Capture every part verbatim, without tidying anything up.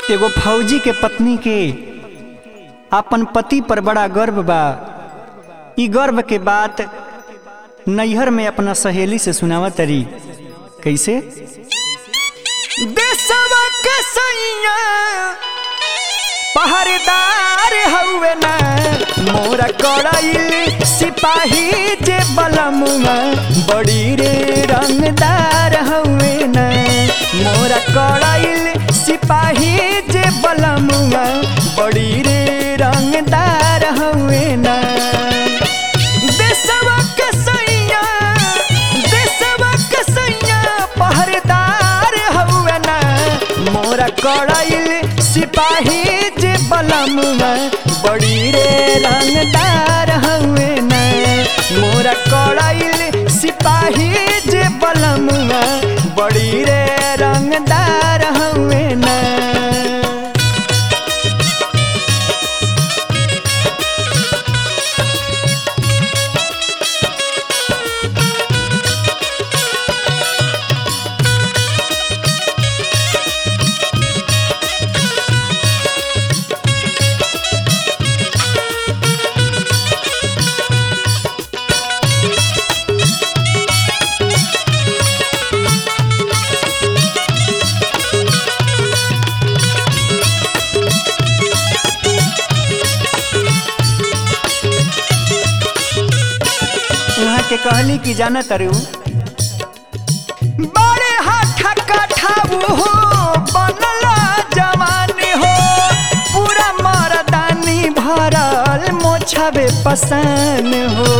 एगो फौजी के पत्नी के अपन पति पर बड़ा गर्व बा। ई गर्व के बात नैहर में अपना सहेली से सुनावा तरी। कैसे? देशवा के सैया पहरेदार हउए ना, मोरा कड़ाइल सिपाही जे बलमुआ बड़ी रे रंगदार हउए ना, मोरा कड़ाइल सिपाही जे बलमुआ बड़ी रे रंगदार हउए ना। देशवा के सैया देशवा के सैया पहरेदार हउए ना, मोरा कड़ाइल सिपाही जे बलमुआ बड़ी रे रंगदार हउए ना, मोरा कड़ाइल सिपाही जे बलमुआ बड़ी रे रंगदार हउए ना। के कहली कि जाना तरु बड़े हाथा काठाऊ हो बनला जवानी हो, पूरा मर्दानी भरल मोछावे पसान हो।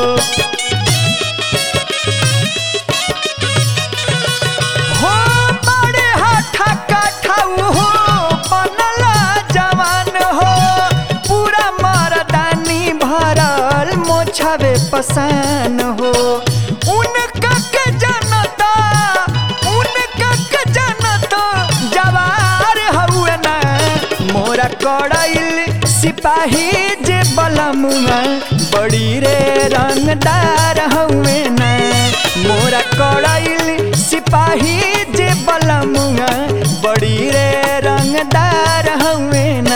हो बड़े हाथा काठाऊ हो बनला जवान हो, पूरा मर्दानी भरल मोछावे पसान हो। उनका के जनता उनका के जनता जवार हउए ना, मोरा कड़ाइल सिपाही जे बलमुआ बड़ी रे रंगदार हउए ना, मोरा कड़ाइल सिपाही जे बलमुआ बड़ी रे रंगदार हउए ना।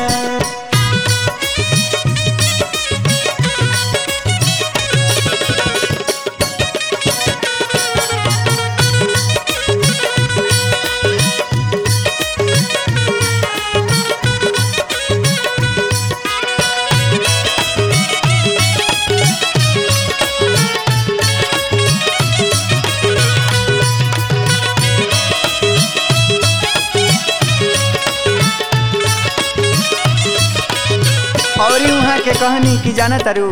और वहाँ के कहानी की जाना तरु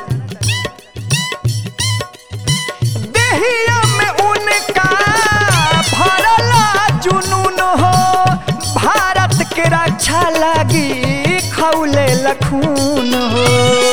देहिया में उनका भरला जुनून हो, भारत के रक्षा लागी खौले लखून हो।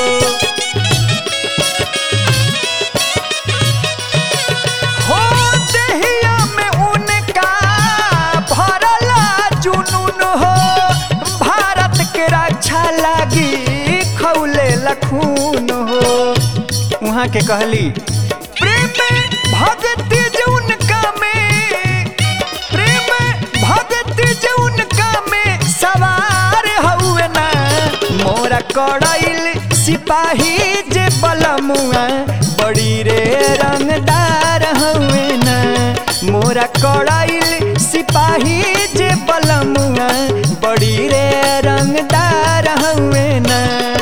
हो देहिया में उनका भरला जुनून हो, भारत के रक्षा लागी खौले लखून हो। वहाँ के कहली प्रेम भक्ति जो उनका में प्रेम भक्ति जो उनका में सवार हउए ना, मोरा कड़ाइल सिपाही जे बलमुआ बड़ी रे रंगदार हउए ना, मोरा कड़ाइल सिपाही जे बलमुआ बड़ी रे रंगदार हउए ना।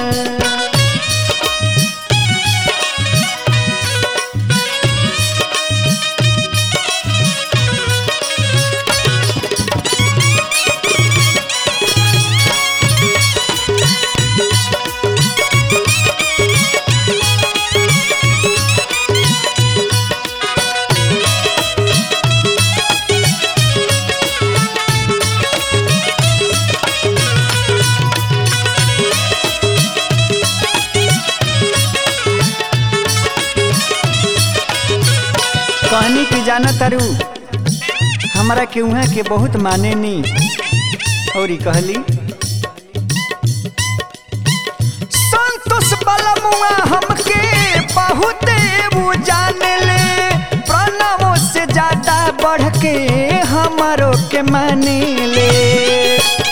कहनी की जाना तरु हमारा के उहाँ के बहुत माने नी। और ई कहली संतोष बलमुआ हमके बहुते वो जाने ले, प्रणवों से ज्यादा बढ़ के हमारो के माने ले।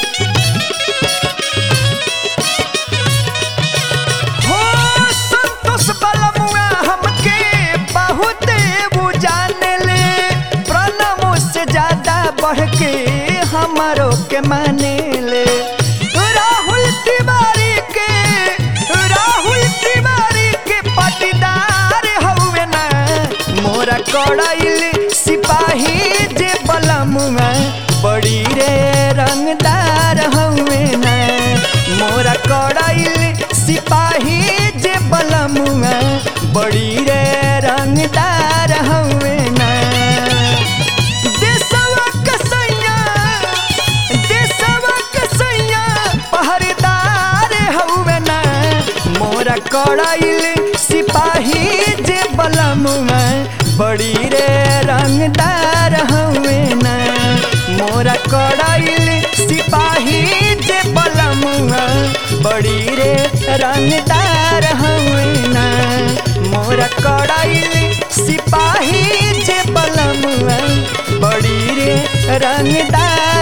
बढ़ के हमारो के माने ले। राहुल तिवारी के राहुल तिवारी के पटीदार हउवे ना मोरा कड़ाइल सिपाही जे बलमुआ बड़ी रे रंगदार हउवे ना मोरा कड़ाइल सिपाही जे बलमुआ बड़ी रे रंगदार हउवे ना। देशवा कसैया देशवा कसैया पहरेदार हउवे ना मोरा कड़ाइल सिपाही जे बलमुआ बड़ी रे रंगदार हउवे ना मोरा कड़ाइल सिपाही जे बलमुआ बड़ी रे रंगदार हउवे ना मोरा कड़ाइल सिपाही जे बलमुआ बड़ी रे रंगदार